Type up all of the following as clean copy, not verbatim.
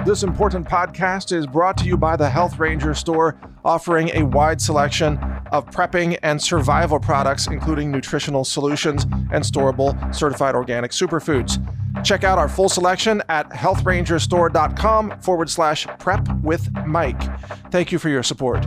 This important podcast is brought to you by the Health Ranger store, offering a wide selection of prepping and survival products, including nutritional solutions and storable certified organic superfoods. Check out our full selection at healthrangerstore.com/prep with Mike. Thank you for your support.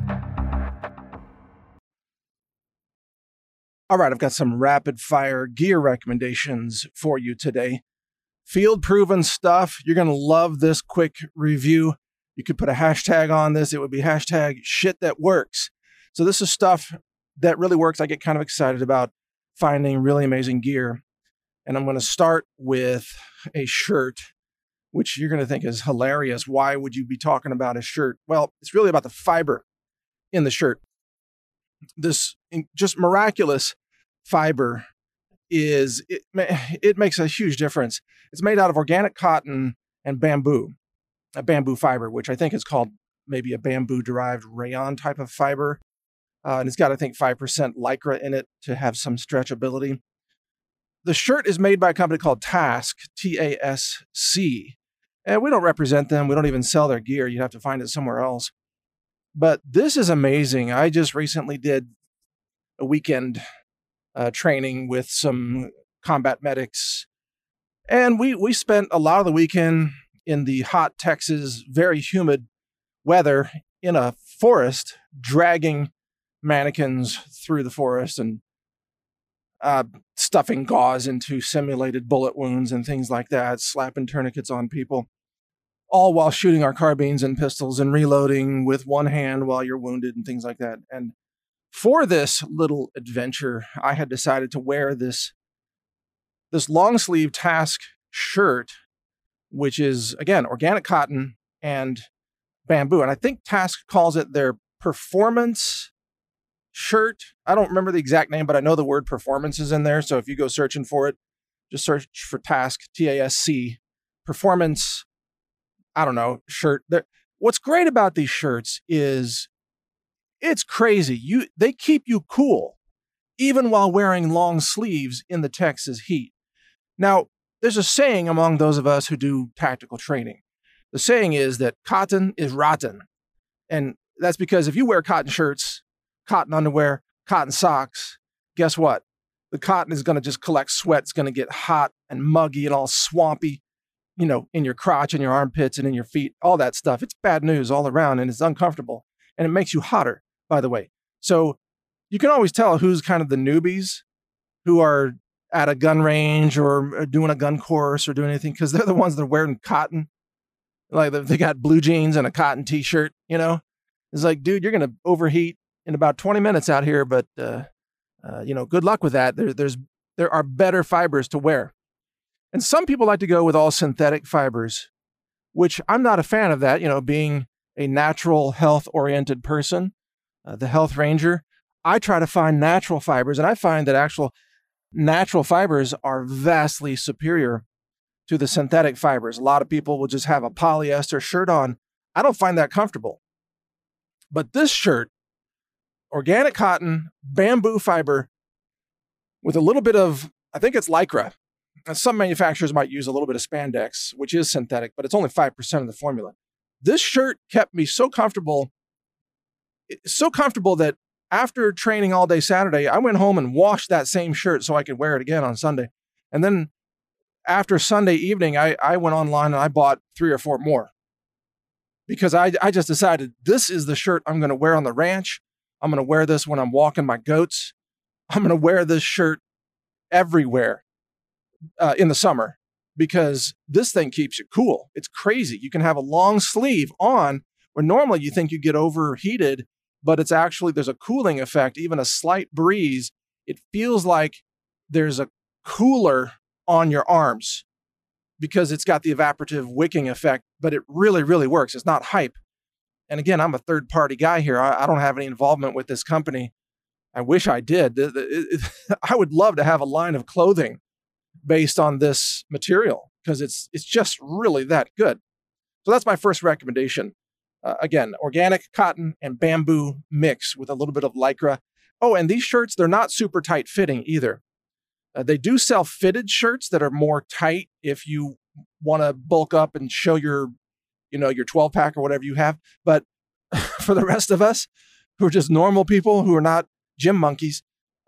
All right, I've got some rapid fire gear recommendations for you today. Field proven stuff. You're going to love this quick review. You could put a hashtag on this. It would be hashtag shit that works. So this is stuff that really works. I get kind of excited about finding really amazing gear. And I'm going to start with a shirt, which you're going to think is hilarious. Why would you be talking about a shirt? Well, it's really about the fiber in the shirt. This just miraculous fiber it makes a huge difference. It's made out of organic cotton and bamboo, a bamboo fiber, which I think is called maybe a bamboo-derived rayon type of fiber. And it's got, I think, 5% Lycra in it to have some stretchability. The shirt is made by a company called Tasc, T-A-S-C. And we don't represent them. We don't even sell their gear. You'd have to find it somewhere else. But this is amazing. I just recently did a weekend training with some combat medics. And we spent a lot of the weekend in the hot Texas, very humid weather in a forest, dragging mannequins through the forest and stuffing gauze into simulated bullet wounds and things like that, slapping tourniquets on people, all while shooting our carbines and pistols and reloading with one hand while you're wounded and things like that. And for this little adventure, I had decided to wear this long sleeve Tasc shirt, which is, again, organic cotton and bamboo. And I think Tasc calls it their performance shirt. I don't remember the exact name, but I know the word performance is in there. So if you go searching for it, just search for Tasc, T-A-S-C, performance, I don't know, shirt. What's great about these shirts is it's crazy. They keep you cool, even while wearing long sleeves in the Texas heat. Now, there's a saying among those of us who do tactical training. The saying is that cotton is rotten. And that's because if you wear cotton shirts, cotton underwear, cotton socks, guess what? The cotton is going to just collect sweat. It's going to get hot and muggy and all swampy, in your crotch and your armpits and in your feet, all that stuff. It's bad news all around, and it's uncomfortable. And it makes you hotter, by the way. So you can always tell who's kind of the newbies who are at a gun range or doing a gun course or doing anything, because they're the ones that are wearing cotton. Like they got blue jeans and a cotton t-shirt, It's like, dude, you're going to overheat in about 20 minutes out here, but, good luck with that. There are better fibers to wear. And some people like to go with all synthetic fibers, which I'm not a fan of that, being a natural health-oriented person, the Health Ranger. I try to find natural fibers, and I find that actual natural fibers are vastly superior to the synthetic fibers. A lot of people will just have a polyester shirt on. I don't find that comfortable. But this shirt, organic cotton, bamboo fiber, with a little bit of, I think it's Lycra. And some manufacturers might use a little bit of spandex, which is synthetic, but it's only 5% of the formula. This shirt kept me so comfortable that after training all day Saturday, I went home and washed that same shirt so I could wear it again on Sunday. And then after Sunday evening, I went online and I bought 3 or 4 more, because I just decided this is the shirt I'm going to wear on the ranch. I'm going to wear this when I'm walking my goats. I'm going to wear this shirt everywhere in the summer, because this thing keeps you cool. It's crazy. You can have a long sleeve on where normally you think you get overheated, but it's actually, there's a cooling effect, even a slight breeze. It feels like there's a cooler on your arms because it's got the evaporative wicking effect, but it really, really works. It's not hype. And again, I'm a third-party guy here. I don't have any involvement with this company. I wish I did. I would love to have a line of clothing based on this material, because it's just really that good. So that's my first recommendation. Again, organic cotton and bamboo mix with a little bit of Lycra. Oh, and these shirts, they're not super tight fitting either. They do sell fitted shirts that are more tight if you want to bulk up and show your your 12 pack or whatever you have. But for the rest of us who are just normal people who are not gym monkeys,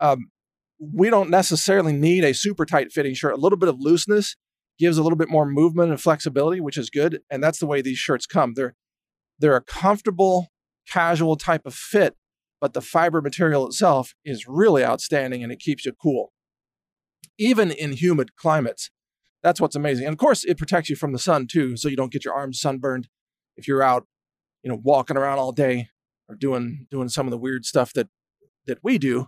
we don't necessarily need a super tight fitting shirt. A little bit of looseness gives a little bit more movement and flexibility, which is good. And that's the way these shirts come. They're a comfortable, casual type of fit, but the fiber material itself is really outstanding and it keeps you cool, even in humid climates. That's what's amazing. And of course, it protects you from the sun too, so you don't get your arms sunburned if you're out, walking around all day or doing some of the weird stuff that we do.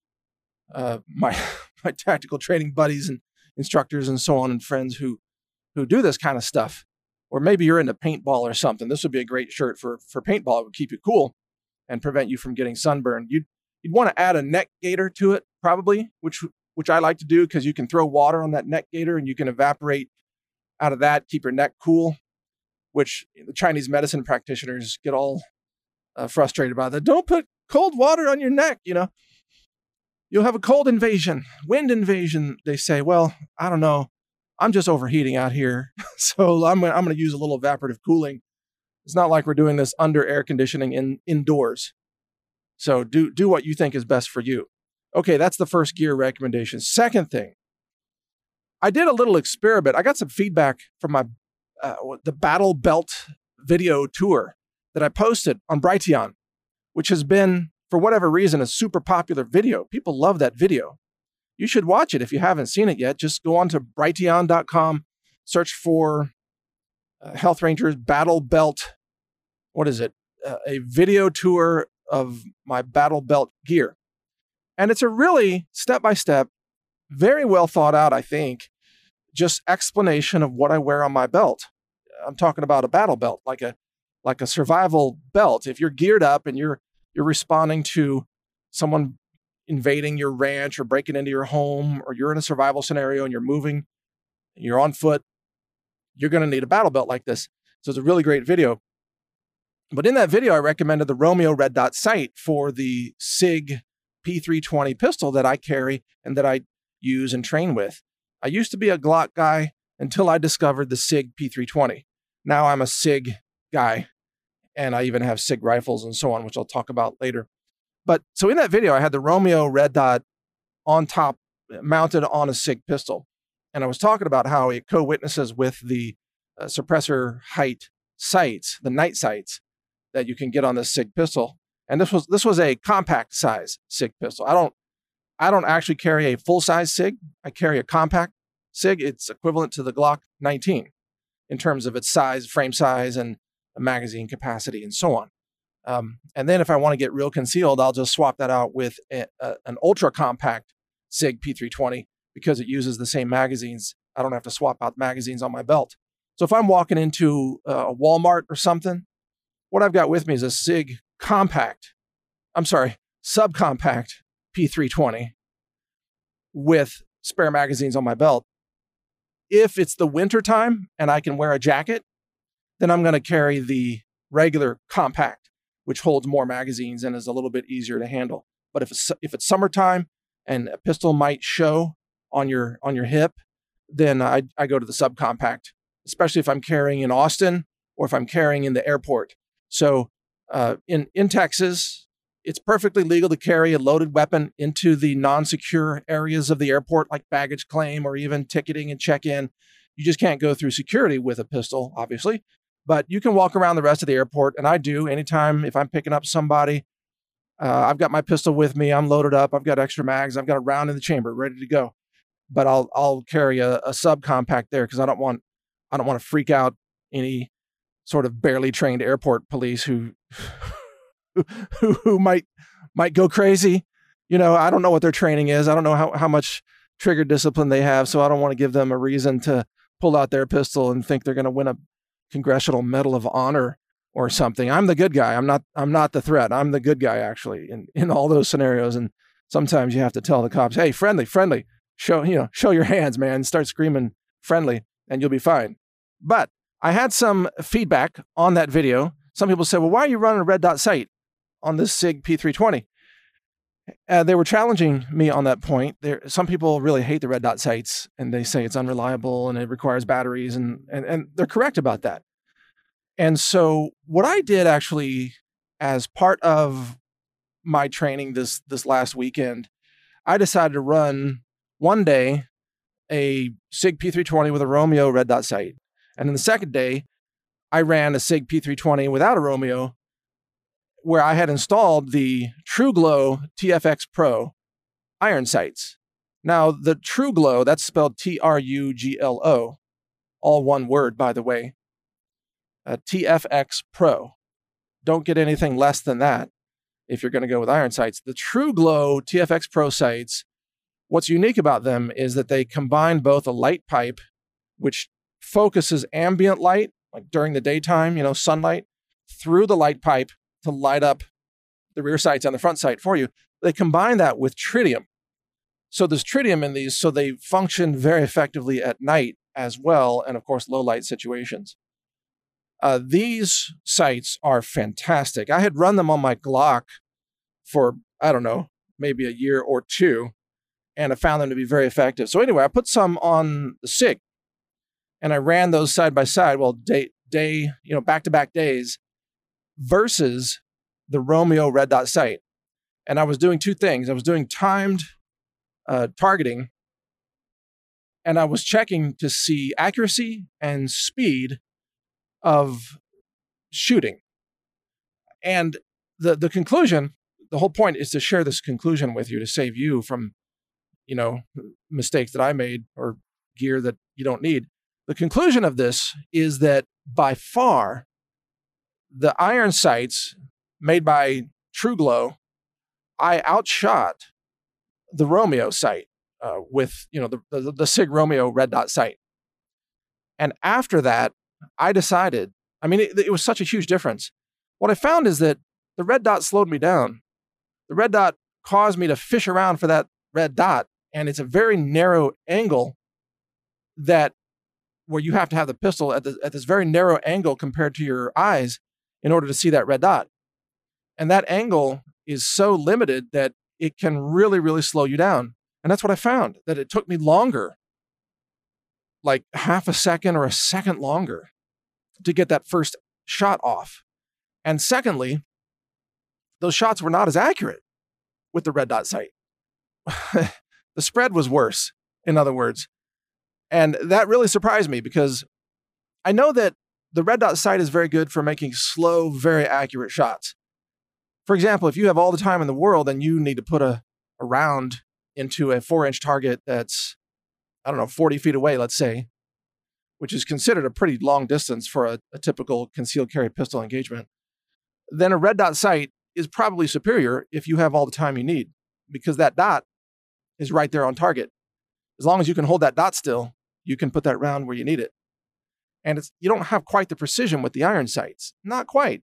My tactical training buddies and instructors and so on and friends who do this kind of stuff. Or maybe you're into paintball or something. This would be a great shirt for paintball. It would keep you cool and prevent you from getting sunburned. You'd want to add a neck gaiter to it, probably, which I like to do because you can throw water on that neck gaiter and you can evaporate out of that, keep your neck cool, which the Chinese medicine practitioners get all frustrated about that. Don't put cold water on your neck, You'll have a cold invasion, wind invasion, they say. Well, I don't know. I'm just overheating out here, so I'm going to use a little evaporative cooling. It's not like we're doing this under air conditioning indoors. So do what you think is best for you. Okay, that's the first gear recommendation. Second thing, I did a little experiment. I got some feedback from my the Battle Belt video tour that I posted on Brighteon, which has been, for whatever reason, a super popular video. People love that video. You should watch it if you haven't seen it yet. Just go on to Brighteon.com, search for Health Rangers Battle Belt. What is it? A video tour of my Battle Belt gear. And it's a really step-by-step, very well thought out, I think, just explanation of what I wear on my belt. I'm talking about a battle belt, like a survival belt. If you're geared up and you're responding to someone invading your ranch or breaking into your home, or you're in a survival scenario and you're moving, you're on foot, you're going to need a battle belt like this. So it's a really great video. But in that video, I recommended the Romeo Red Dot sight for the SIG P320 pistol that I carry and that I use and train with. I used to be a Glock guy until I discovered the SIG P320. Now I'm a SIG guy, and I even have SIG rifles and so on, which I'll talk about later. But so in that video, I had the Romeo Red Dot on top, mounted on a SIG pistol. And I was talking about how it co-witnesses with the suppressor height sights, the night sights that you can get on the SIG pistol. And this was a compact size SIG pistol. I don't actually carry a full size SIG. I carry a compact SIG. It's equivalent to the Glock 19 in terms of its size, frame size, and magazine capacity, and so on. And then if I want to get real concealed, I'll just swap that out with an ultra compact SIG P320 because it uses the same magazines. I don't have to swap out magazines on my belt. So if I'm walking into a Walmart or something, what I've got with me is a SIG subcompact P320 with spare magazines on my belt. If it's the winter time and I can wear a jacket, then I'm going to carry the regular compact, which holds more magazines and is a little bit easier to handle. But if it's summertime and a pistol might show on your hip, then I go to the subcompact, especially if I'm carrying in Austin or if I'm carrying in the airport. So in Texas, it's perfectly legal to carry a loaded weapon into the non-secure areas of the airport, like baggage claim or even ticketing and check-in. You just can't go through security with a pistol, obviously. But you can walk around the rest of the airport, and I do anytime if I'm picking up somebody. I've got my pistol with me. I'm loaded up. I've got extra mags. I've got a round in the chamber ready to go. But I'll carry a subcompact there because I don't want to freak out any sort of barely trained airport police who might go crazy. I don't know what their training is. I don't know how much trigger discipline they have, so I don't want to give them a reason to pull out their pistol and think they're going to win a Congressional Medal of Honor or something. I'm the good guy. I'm not the threat. I'm the good guy, actually, in all those scenarios. And sometimes you have to tell the cops, hey, friendly, show your hands, man, start screaming friendly and you'll be fine. But I had some feedback on that video. Some people said, well, why are you running a red dot sight on this SIG P320? They were challenging me on that point. Some people really hate the red dot sights and they say it's unreliable and it requires batteries and they're correct about that. And so what I did actually as part of my training this last weekend, I decided to run one day a SIG P320 with a Romeo red dot sight. And then the second day, I ran a SIG P320 without a Romeo, where I had installed the TruGlo TFX Pro iron sights. Now, the TruGlo, that's spelled TRUGLO, all one word, by the way. TFX Pro. Don't get anything less than that if you're going to go with iron sights. The TruGlo TFX Pro sights, what's unique about them is that they combine both a light pipe, which focuses ambient light, like during the daytime, sunlight, through the light pipe to light up the rear sights and the front sight for you. They combine that with tritium. So there's tritium in these, so they function very effectively at night as well, and of course, low light situations. These sights are fantastic. I had run them on my Glock for, I don't know, maybe a year or two, and I found them to be very effective. So anyway, I put some on the SIG, and I ran those side by side, back-to-back days, versus the Romeo red dot sight. And I was doing two things. I was doing timed targeting, and I was checking to see accuracy and speed of shooting. And the conclusion, the whole point is to share this conclusion with you to save you from, mistakes that I made or gear that you don't need. The conclusion of this is that by far, the iron sights made by TruGlo, I outshot the Romeo sight with, the SIG Romeo red dot sight. And after that, I decided, it was such a huge difference. What I found is that the red dot slowed me down. The red dot caused me to fish around for that red dot. And it's a very narrow angle where you have to have the pistol at this very narrow angle compared to your eyes in order to see that red dot. And that angle is so limited that it can really, really slow you down. And that's what I found, that it took me longer, like half a second or a second longer, to get that first shot off. And secondly, those shots were not as accurate with the red dot sight. The spread was worse, in other words. And that really surprised me because I know that the red dot sight is very good for making slow, very accurate shots. For example, if you have all the time in the world and you need to put a round into a 4-inch target that's, 40 feet away, let's say, which is considered a pretty long distance for a typical concealed carry pistol engagement, then a red dot sight is probably superior if you have all the time you need, because that dot is right there on target. As long as you can hold that dot still, you can put that round where you need it. And you don't have quite the precision with the iron sights. Not quite.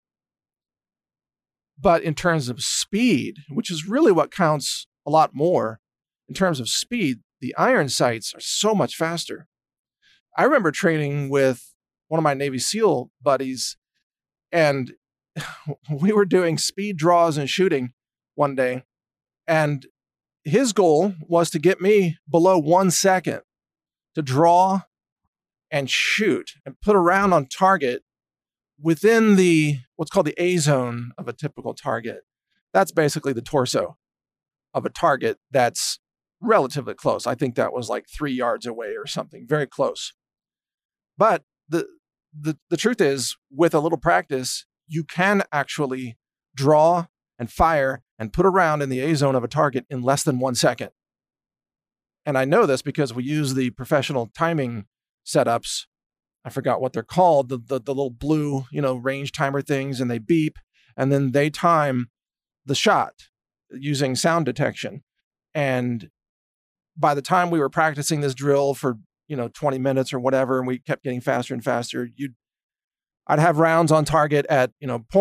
But in terms of speed, which is really what counts a lot more, in terms of speed, the iron sights are so much faster. I remember training with one of my Navy SEAL buddies, and we were doing speed draws and shooting one day, and his goal was to get me below 1 second to draw and shoot and put a round on target within what's called the A zone of a typical target. That's basically the torso of a target that's relatively close. I think that was like 3 yards away or something, very close. But the truth is, with a little practice, you can actually draw and fire and put a round in the A zone of a target in less than 1 second. And I know this because we use the professional timing setups. I forgot what they're called, the little blue, range timer things, and they beep, and then they time the shot using sound detection. And by the time we were practicing this drill for, 20 minutes or whatever, and we kept getting faster and faster, I'd have rounds on target at,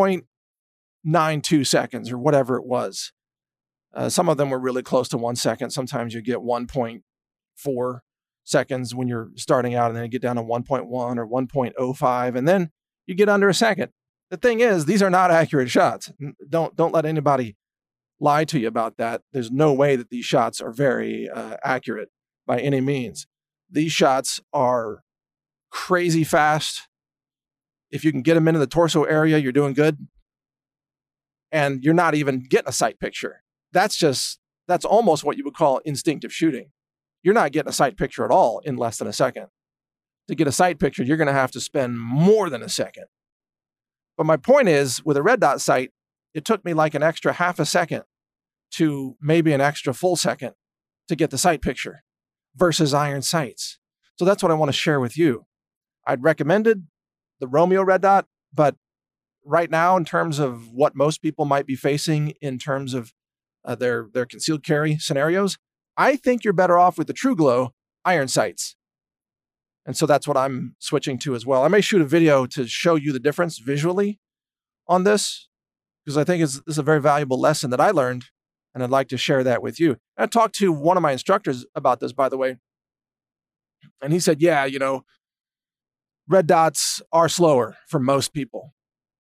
0.92 seconds or whatever it was. Some of them were really close to 1 second. Sometimes you get 1.4 seconds when you're starting out, and then you get down to 1.1 or 1.05, and then you get under a second. The thing is, these are not accurate shots. Don't let anybody lie to you about that. There's no way that these shots are very accurate by any means. These shots are crazy fast, If you can get them into the torso area, you're doing good. And you're not even getting a sight picture. That's almost what you would call instinctive shooting. You're not getting a sight picture at all in less than a second. To get a sight picture, you're going to have to spend more than a second. But my point is, with a red dot sight, it took me like an extra half a second to maybe an extra full second to get the sight picture versus iron sights. So that's what I want to share with you. I'd recommended the Romeo red dot, but right now, in terms of what most people might be facing in terms of their concealed carry scenarios, I think you're better off with the TruGlo iron sights. And so that's what I'm switching to as well. I may shoot a video to show you the difference visually on this, because I think this is a very valuable lesson that I learned, and I'd like to share that with you. I talked to one of my instructors about this, by the way, and he said, yeah, red dots are slower for most people.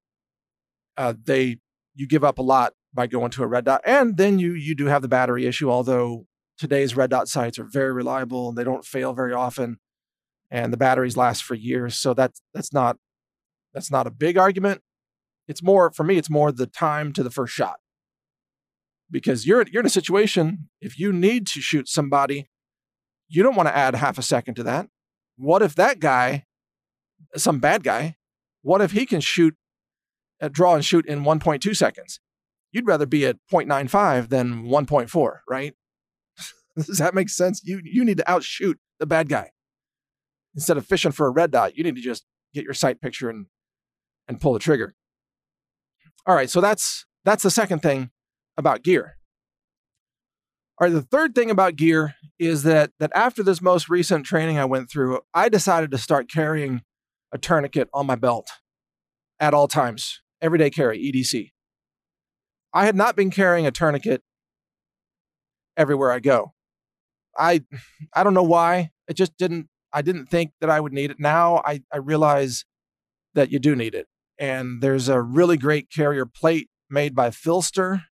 You give up a lot by going to a red dot, and then you do have the battery issue, although today's red dot sights are very reliable and they don't fail very often, and the batteries last for years. So that's not a big argument. It's more, for me, it's more the time to the first shot. Because you're in a situation, if you need to shoot somebody, you don't want to add half a second to that. What if that guy, some bad guy, what if he can draw and shoot in 1.2 seconds? You'd rather be at 0.95 than 1.4, right? Does that make sense? You need to outshoot the bad guy. Instead of fishing for a red dot, you need to just get your sight picture and pull the trigger. All right, so that's the second thing about gear. All right, the third thing about gear is that after this most recent training I went through, I decided to start carrying a tourniquet on my belt at all times, everyday carry, EDC. I had not been carrying a tourniquet everywhere I go. I don't know why. I didn't think that I would need it. Now I realize that you do need it. And there's a really great carrier plate made by Philster.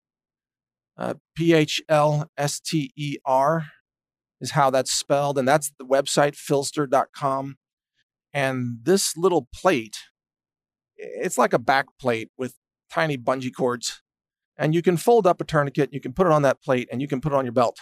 Phlster is how that's spelled. And that's the website, philster.com. And this little plate, it's like a back plate with tiny bungee cords. And you can fold up a tourniquet, you can put it on that plate, and you can put it on your belt.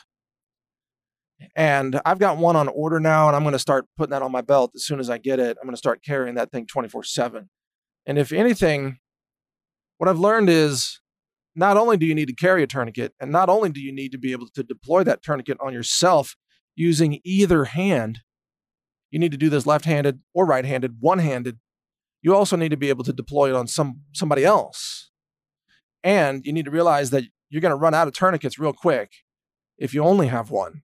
And I've got one on order now, and I'm going to start putting that on my belt as soon as I get it. I'm going to start carrying that thing 24/7. And if anything, what I've learned is not only do you need to carry a tourniquet, and not only do you need to be able to deploy that tourniquet on yourself using either hand, you need to do this left-handed or right-handed, one-handed. You also need to be able to deploy it on somebody else. And you need to realize that you're going to run out of tourniquets real quick if you only have one.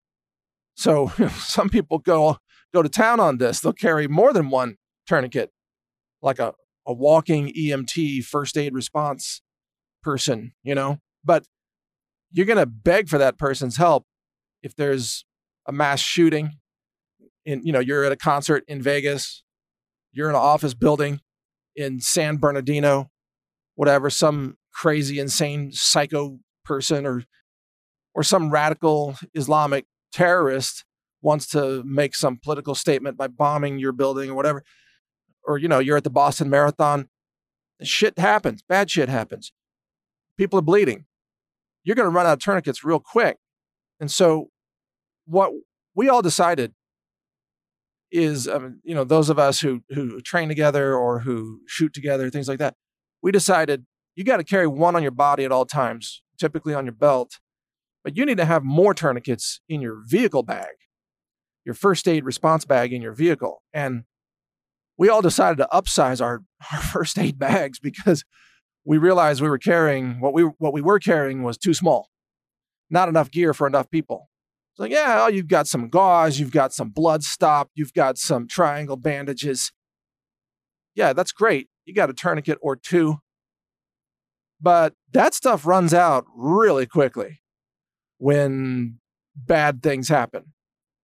So some people go to town on this. They'll carry more than one tourniquet, like a walking EMT, first aid response person, But you're going to beg for that person's help if there's a mass shooting. You're at a concert in Vegas, you're in an office building in San Bernardino, whatever, some crazy, insane psycho person or some radical Islamic terrorist wants to make some political statement by bombing your building or whatever, or, you're at the Boston Marathon. Shit happens. Bad shit happens. People are bleeding. You're going to run out of tourniquets real quick. And so what we all decided is, those of us who train together or who shoot together, things like that, we decided you got to carry one on your body at all times, typically on your belt, but you need to have more tourniquets in your vehicle bag, your first aid response bag in your vehicle. And we all decided to upsize our first aid bags because we realized we were carrying, what we were carrying was too small. Not enough gear for enough people. It's like, yeah, you've got some gauze, you've got some blood stop, you've got some triangle bandages. Yeah, that's great. You got a tourniquet or two. But that stuff runs out really quickly when bad things happen.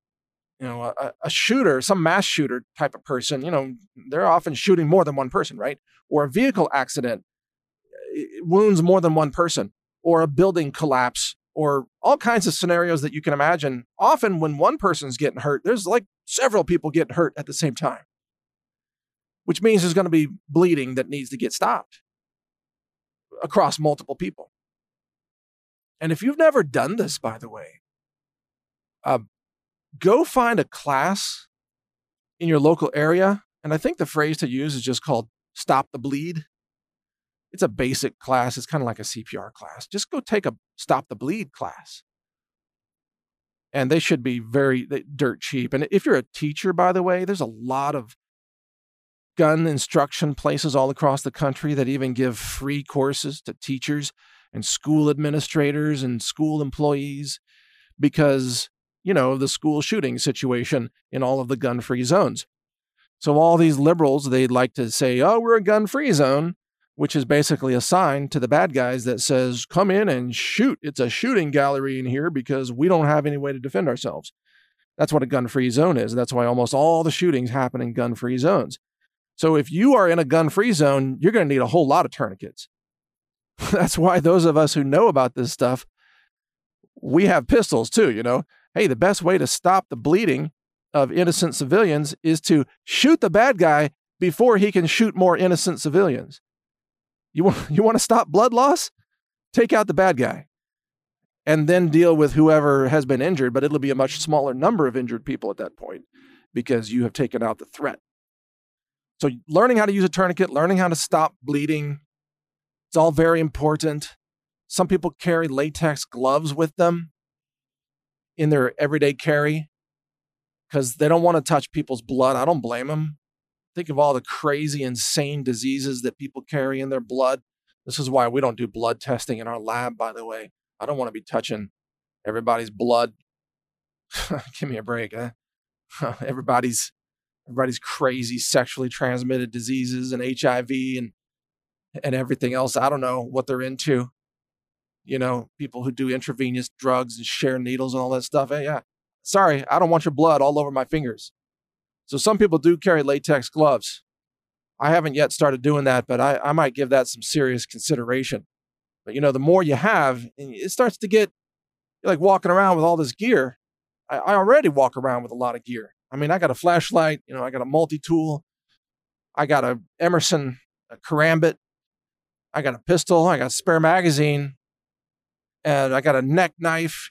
A shooter, some mass shooter type of person, they're often shooting more than one person, right? Or a vehicle accident wounds more than one person, or a building collapse, or all kinds of scenarios that you can imagine. Often when one person's getting hurt, there's like several people getting hurt at the same time. which means there's going to be bleeding that needs to get stopped across multiple people. And if you've never done this, by the way, go find a class in your local area. And I think the phrase to use is just called Stop the Bleed. It's a basic class. It's kind of like a CPR class. Just go take a Stop the Bleed class. And they should be very dirt cheap. And if you're a teacher, by the way, there's a lot of gun instruction places all across the country that even give free courses to teachers and school administrators and school employees because, of the school shooting situation in all of the gun-free zones. So all these liberals, they'd like to say, oh, we're a gun-free zone, which is basically a sign to the bad guys that says, come in and shoot. It's a shooting gallery in here because we don't have any way to defend ourselves. That's what a gun-free zone is. That's why almost all the shootings happen in gun-free zones. So if you are in a gun-free zone, you're going to need a whole lot of tourniquets. That's why those of us who know about this stuff, we have pistols too, Hey, the best way to stop the bleeding of innocent civilians is to shoot the bad guy before he can shoot more innocent civilians. You want to stop blood loss? Take out the bad guy and then deal with whoever has been injured, but it'll be a much smaller number of injured people at that point because you have taken out the threat. So learning how to use a tourniquet, learning how to stop bleeding, it's all very important. Some people carry latex gloves with them in their everyday carry because they don't want to touch people's blood. I don't blame them. Think of all the crazy, insane diseases that people carry in their blood. This is why we don't do blood testing in our lab, by the way. I don't want to be touching everybody's blood. Give me a break, huh? Everybody's crazy sexually transmitted diseases and HIV and everything else. I don't know what they're into. People who do intravenous drugs and share needles and all that stuff. Hey, yeah. Sorry, I don't want your blood all over my fingers. So some people do carry latex gloves. I haven't yet started doing that, but I might give that some serious consideration. But, the more you have, it starts to get like walking around with all this gear. I already walk around with a lot of gear. I mean, I got a flashlight, I got a multi-tool. I got a Emerson a karambit. I got a pistol. I got a spare magazine. And I got a neck knife,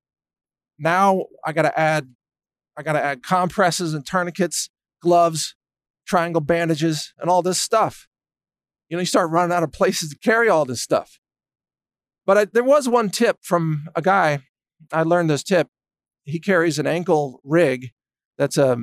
Now I got to add compresses and tourniquets, gloves, triangle bandages, and all this stuff. You start running out of places to carry all this stuff. But there was one tip from a guy. I learned this tip. He carries an ankle rig. It's a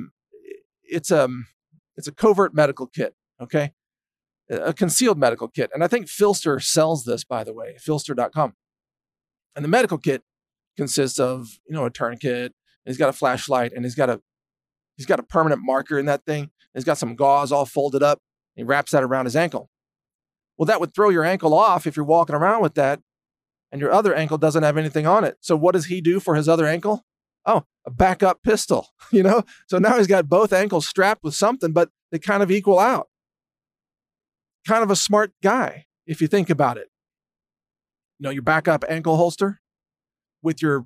covert medical kit. Okay. A concealed medical kit. And I think Filster sells this, by the way, Filster.com. And the medical kit consists of, a tourniquet. He's got a flashlight and he's got a permanent marker in that thing. He's got some gauze all folded up. He wraps that around his ankle. Well, that would throw your ankle off if you're walking around with that and your other ankle doesn't have anything on it. So what does he do for his other ankle? Oh, a backup pistol, So now he's got both ankles strapped with something, but they kind of equal out. Kind of a smart guy, if you think about it. Your backup ankle holster with your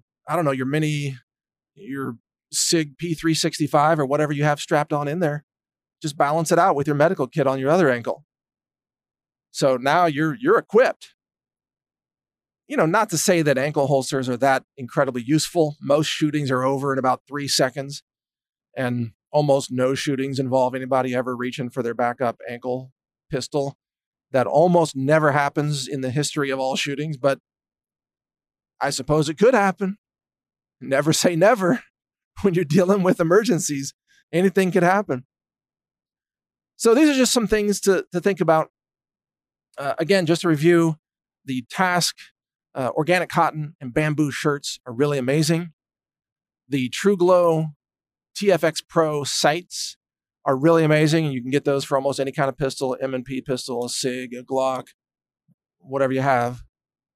SIG P365 or whatever you have strapped on in there. Just balance it out with your medical kit on your other ankle. So now you're equipped. Not to say that ankle holsters are that incredibly useful. Most shootings are over in about 3 seconds, and almost no shootings involve anybody ever reaching for their backup ankle pistol. That almost never happens in the history of all shootings, but I suppose it could happen. Never say never. When you're dealing with emergencies, anything could happen. So these are just some things to think about. Again, just to review, the Task organic cotton and bamboo shirts are really amazing. The TrueGlow TFX Pro sights are really amazing, and you can get those for almost any kind of pistol, M&P pistol, a SIG, a Glock, whatever you have.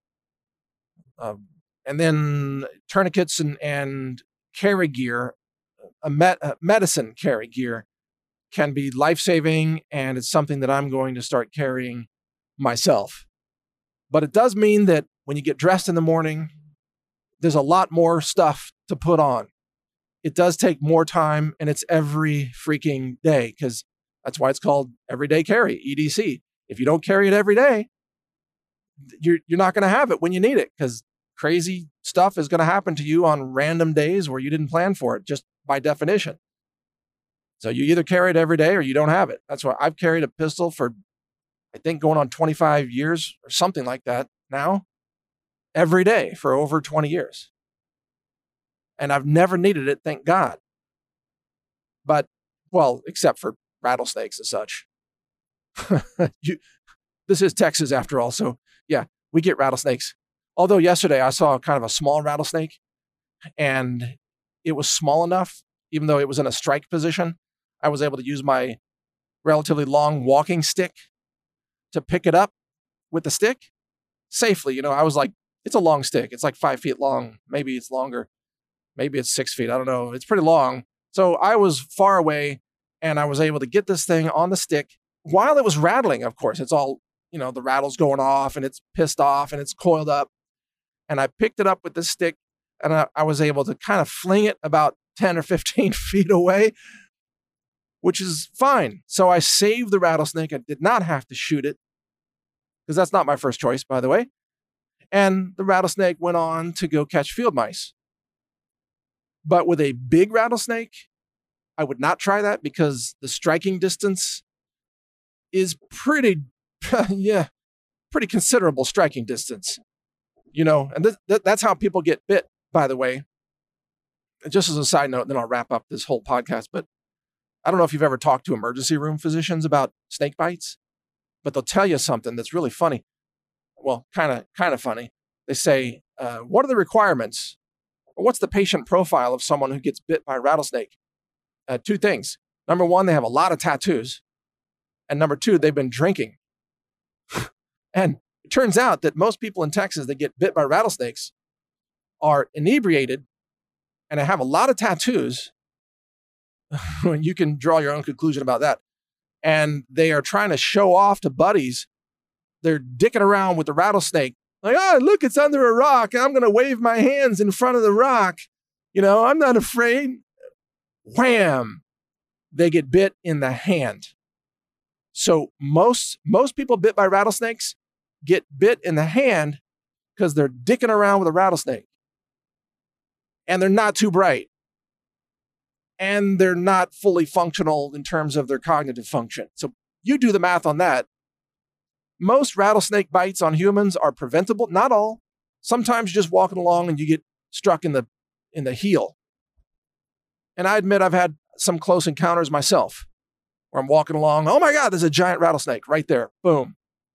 And then tourniquets and carry gear, medicine carry gear can be life-saving, and it's something that I'm going to start carrying myself. But it does mean that when you get dressed in the morning, there's a lot more stuff to put on. It does take more time, and it's every freaking day because That's why it's called everyday carry, EDC. If you don't carry it every day, you're not going to have it when you need it, because crazy stuff is going to happen to you on random days where you didn't plan for it, just by definition. So you either carry it every day or you don't have it. That's why I've carried a pistol for, I think, going on 25 years or something like that now, every day for over 20 years. And I've never needed it, thank God. But, well, except for rattlesnakes and such. This is Texas after all, so yeah, we get rattlesnakes. Although yesterday I saw kind of a small rattlesnake, and it was small enough, even though it was in a strike position, I was able to use my relatively long walking stick to pick it up with the stick safely. I was like, it's a long stick. It's like 5 feet long. Maybe it's longer. Maybe it's 6 feet. I don't know. It's pretty long. So I was far away, and I was able to get this thing on the stick while it was rattling. Of course, it's all, the rattle's going off, and it's pissed off, and it's coiled up. And I picked it up with the stick, and I was able to kind of fling it about 10 or 15 feet away, which is fine. So I saved the rattlesnake. I did not have to shoot it, because that's not my first choice, by the way. And the rattlesnake went on to go catch field mice. But with a big rattlesnake, I would not try that, because the striking distance is pretty considerable striking distance. And that's how people get bit, by the way. Just as a side note, then I'll wrap up this whole podcast. But I don't know if you've ever talked to emergency room physicians about snake bites, but they'll tell you something that's really funny. Well, kind of funny. They say, what are the requirements? Or what's the patient profile of someone who gets bit by a rattlesnake? 2 things. Number 1, they have a lot of tattoos. And number 2, they've been drinking. And it turns out that most people in Texas that get bit by rattlesnakes are inebriated and have a lot of tattoos. You can draw your own conclusion about that. And they are trying to show off to buddies. They're dicking around with the rattlesnake. Like, oh, look, it's under a rock. I'm going to wave my hands in front of the rock. I'm not afraid. Wham! They get bit in the hand. So most people bit by rattlesnakes get bit in the hand because they're dicking around with a rattlesnake. And they're not too bright. And they're not fully functional in terms of their cognitive function. So you do the math on that. Most rattlesnake bites on humans are preventable. Not all. Sometimes you're just walking along and you get struck in the heel. And I admit I've had some close encounters myself, where I'm walking along. Oh my God, there's a giant rattlesnake right there. Boom.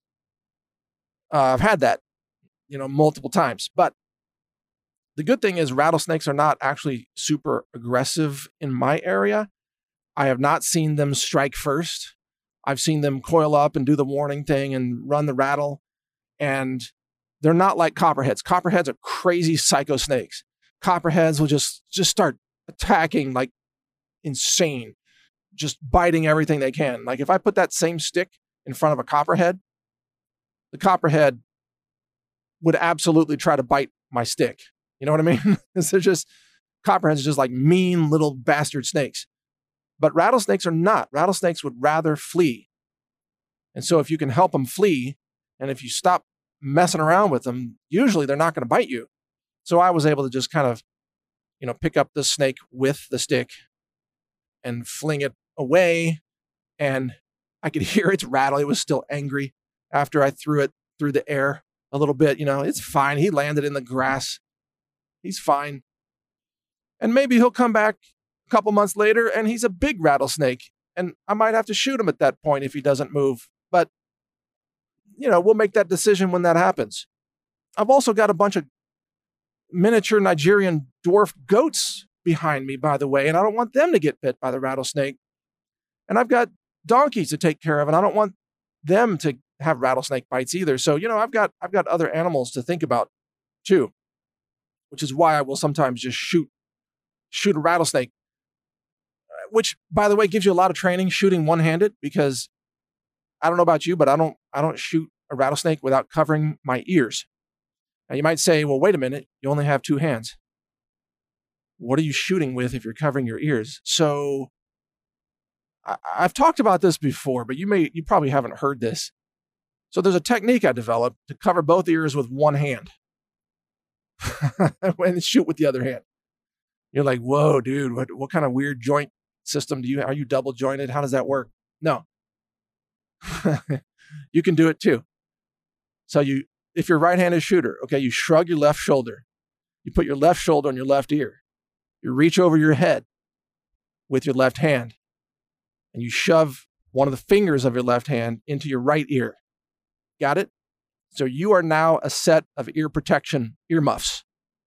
I've had that, multiple times. But the good thing is rattlesnakes are not actually super aggressive in my area. I have not seen them strike first. I've seen them coil up and do the warning thing and run the rattle. And they're not like copperheads. Copperheads are crazy psycho snakes. Copperheads will just start attacking like insane, just biting everything they can. Like if I put that same stick in front of a copperhead, the copperhead would absolutely try to bite my stick. You know what I mean? Copperheads are just like mean little bastard snakes. But rattlesnakes are not. Rattlesnakes would rather flee. And so if you can help them flee, and if you stop messing around with them, usually they're not going to bite you. So I was able to just kind of, pick up the snake with the stick and fling it away. And I could hear its rattle. It was still angry after I threw it through the air a little bit. It's fine. He landed in the grass. He's fine. And maybe he'll come back a couple months later and he's a big rattlesnake. And I might have to shoot him at that point if he doesn't move. But, we'll make that decision when that happens. I've also got a bunch of miniature Nigerian dwarf goats behind me, by the way, and I don't want them to get bit by the rattlesnake. And I've got donkeys to take care of, and I don't want them to have rattlesnake bites either. So, I've got other animals to think about too, which is why I will sometimes just shoot a rattlesnake, which, by the way, gives you a lot of training shooting one-handed, because I don't know about you, but I don't shoot a rattlesnake without covering my ears. Now you might say, well, wait a minute, you only have 2 hands. What are you shooting with if you're covering your ears? So I've talked about this before, but you probably haven't heard this. So there's a technique I developed to cover both ears with one hand and shoot with the other hand. You're like, whoa, dude, what kind of weird joint system are you double jointed? How does that work? No. You can do it too. So if you're a right-handed shooter, okay, you shrug your left shoulder. You put your left shoulder on your left ear. You reach over your head with your left hand, and you shove one of the fingers of your left hand into your right ear. Got it? So you are now a set of ear protection earmuffs.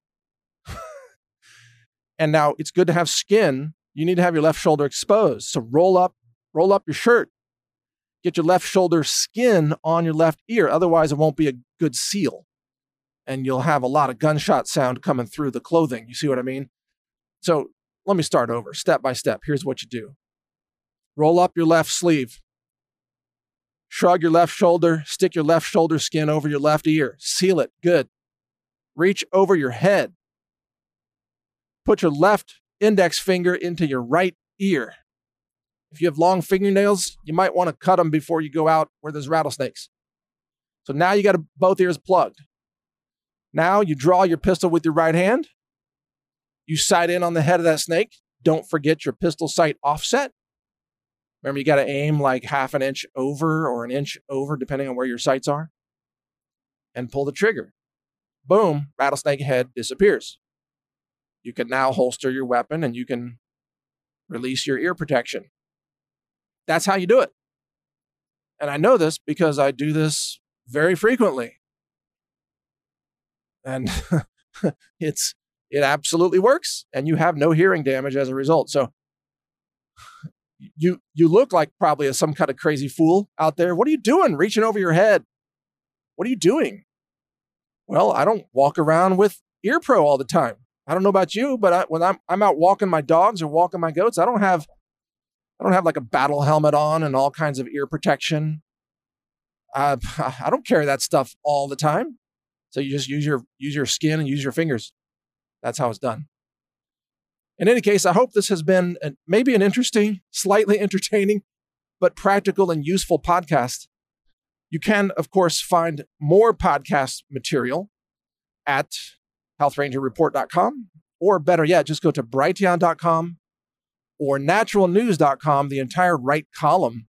And now it's good to have skin. You need to have your left shoulder exposed. So roll up your shirt. Get your left shoulder skin on your left ear. Otherwise, it won't be a good seal. And you'll have a lot of gunshot sound coming through the clothing. You see what I mean? So let me start over, step by step. Here's what you do. Roll up your left sleeve. Shrug your left shoulder. Stick your left shoulder skin over your left ear. Seal it. Good. Reach over your head. Put your left index finger into your right ear. If you have long fingernails, you might want to cut them before you go out where there's rattlesnakes. So now you got both ears plugged. Now you draw your pistol with your right hand. You sight in on the head of that snake. Don't forget your pistol sight offset. Remember, you got to aim like half an inch over or an inch over, depending on where your sights are. And pull the trigger. Boom, rattlesnake head disappears. You can now holster your weapon and you can release your ear protection. That's how you do it. And I know this because I do this very frequently. And it absolutely works. And you have no hearing damage as a result. So you look like probably some kind of crazy fool out there. What are you doing reaching over your head? What are you doing? Well, I don't walk around with Ear Pro all the time. I don't know about you, but when I'm out walking my dogs or walking my goats, I don't have like a battle helmet on and all kinds of ear protection. I don't carry that stuff all the time. So you just use your skin and use your fingers. That's how it's done. In any case, I hope this has been maybe an interesting, slightly entertaining, but practical and useful podcast. You can, of course, find more podcast material at healthrangerreport.com, or better yet, just go to brighteon.com or naturalnews.com. The entire right column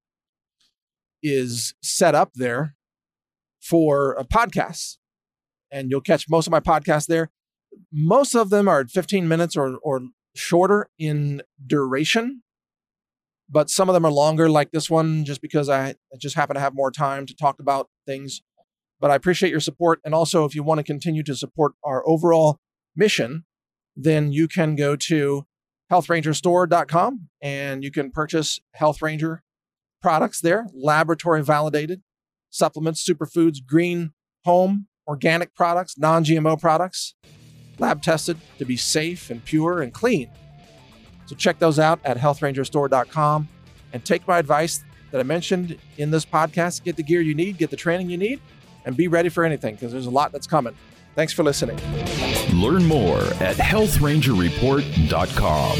is set up there for podcasts, and you'll catch most of my podcasts there. Most of them are 15 minutes or shorter in duration, but some of them are longer, like this one, just because I just happen to have more time to talk about things. But I appreciate your support. And also, if you want to continue to support our overall mission, then you can go to healthrangerstore.com and you can purchase Health Ranger products there, laboratory validated, supplements, superfoods, green, home, organic products, non-GMO products, lab tested to be safe and pure and clean. So check those out at healthrangerstore.com and take my advice that I mentioned in this podcast. Get the gear you need, get the training you need, and be ready for anything, because there's a lot that's coming. Thanks for listening. Learn more at healthrangerreport.com.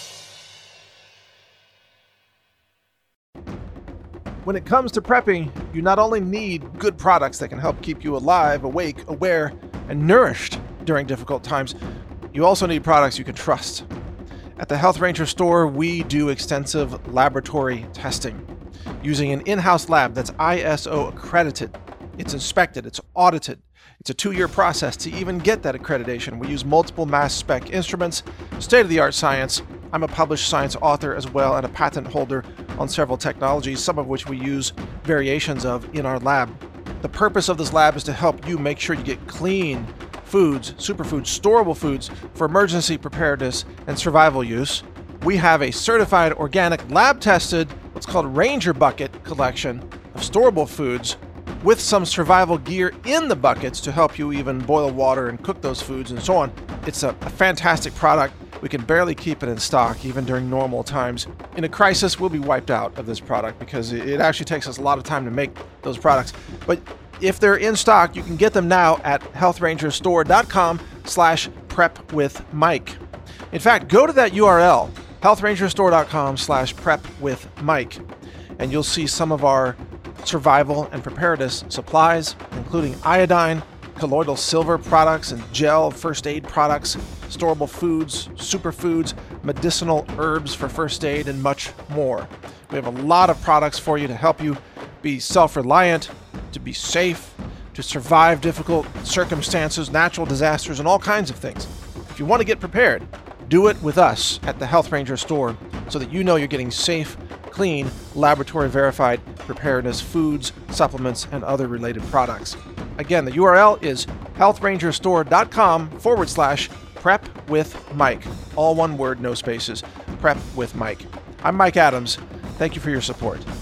When it comes to prepping, you not only need good products that can help keep you alive, awake, aware, and nourished during difficult times, you also need products you can trust. At the Health Ranger store, we do extensive laboratory testing using an in-house lab that's ISO accredited. It's inspected, it's audited. It's a 2-year process to even get that accreditation. We use multiple mass spec instruments, state-of-the-art science. I'm a published science author as well and a patent holder on several technologies, some of which we use variations of in our lab. The purpose of this lab is to help you make sure you get clean foods, superfoods, storable foods for emergency preparedness and survival use. We have a certified organic lab-tested, what's called Ranger Bucket collection of storable foods with some survival gear in the buckets to help you even boil water and cook those foods and so on. It's a fantastic product. We can barely keep it in stock even during normal times. In a crisis, we'll be wiped out of this product because it actually takes us a lot of time to make those products. But if they're in stock, you can get them now at healthrangerstore.com/prepwithmike. In fact, go to that URL healthrangerstore.com/prepwithmike, and you'll see some of our survival and preparedness supplies, including iodine, colloidal silver products and gel first aid products, storable foods, superfoods, medicinal herbs for first aid, and much more. We have a lot of products for you to help you be self-reliant, to be safe, to survive difficult circumstances, natural disasters, and all kinds of things. If you want to get prepared, do it with us at the Health Ranger store so that you know you're getting safe, clean, laboratory-verified preparedness foods, supplements, and other related products. Again, the URL is healthrangerstore.com/prepwithmike. All one word, no spaces. Prep with Mike. I'm Mike Adams. Thank you for your support.